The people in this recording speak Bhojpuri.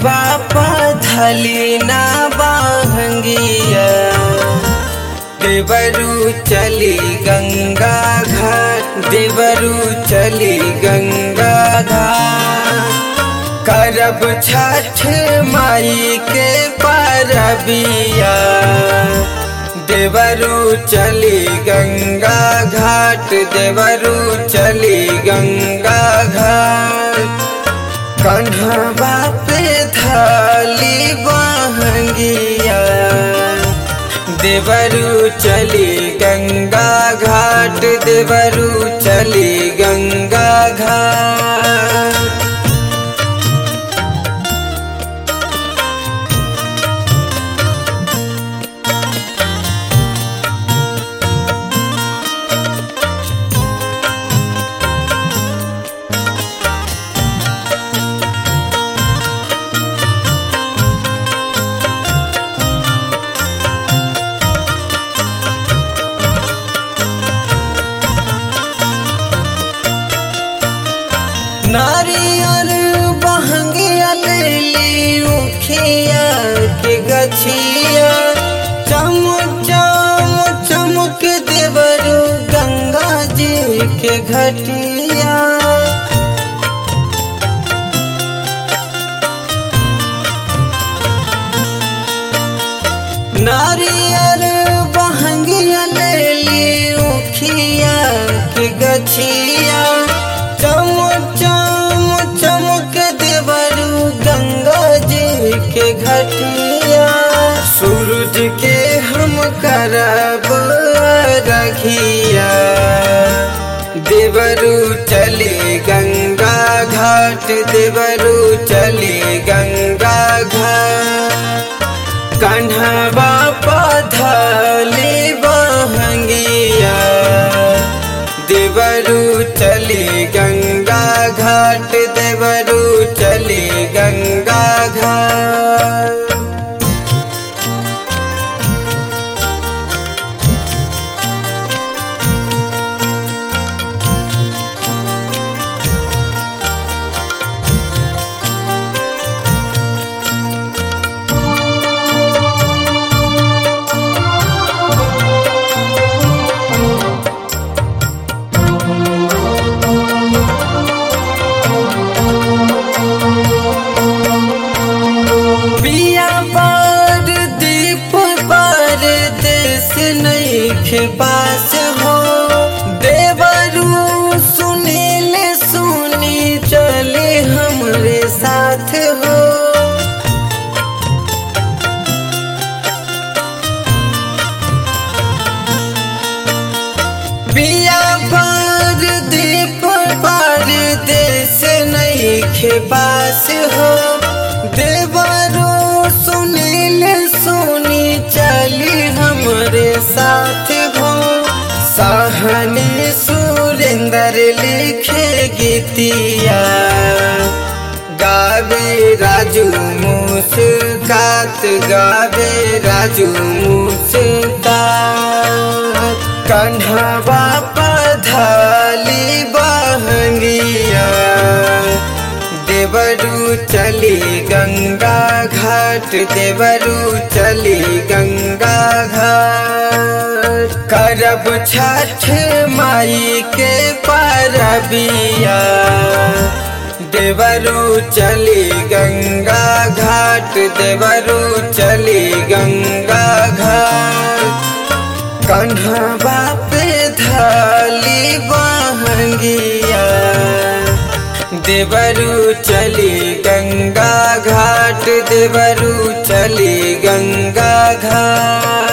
कंधवा पथली ना बांगिया देवरू चली गंगा घाट देवरू चली गंगा घाट करब छठ माई के परबिया देवरू चली गंगा घाट देवरू चली गंगा घाट कंधवा पे थाली बहंगिया देवरू चली गंगा घाट देवरू चली गंगा घाट। नारियल बहंगिया लेली उखिया के गछिया चमक चमक चमक देवरू गंगा जी के घटिया नारियल बहंगिया लेली उखिया के गछिया चमक देवरू गंगा जी के घटिया सूरज के हम करब रखिया देवरू चली गंगा घाट देवरू चली गंगा घाट कंधवा पथली बहंगिया देवरू चली गंगा घाट देवरू चली गंगा घाट। के पास हो देवरू सुनील सुनी चले हमरे साथ हो पिया पर दीप पर देश नहीं के पास हो देवरू सुनील सुनी चली हमरे साथ हो सहनी सुरेंद्र लिखे गीतिया गावे राजू मुस्कात गावे राजू मुस्कात कंधवा पथली बहंगिया देवरू चली गंगा घाट देवरू चली गंगा घाट करब छठ माई के परबिया देवरू चली गंगा घाट देवरू चली गंगा घाट कंधवा पे थाली बहंगिया देवरू चली गंगा घाट देवरू चली गंगा घाट।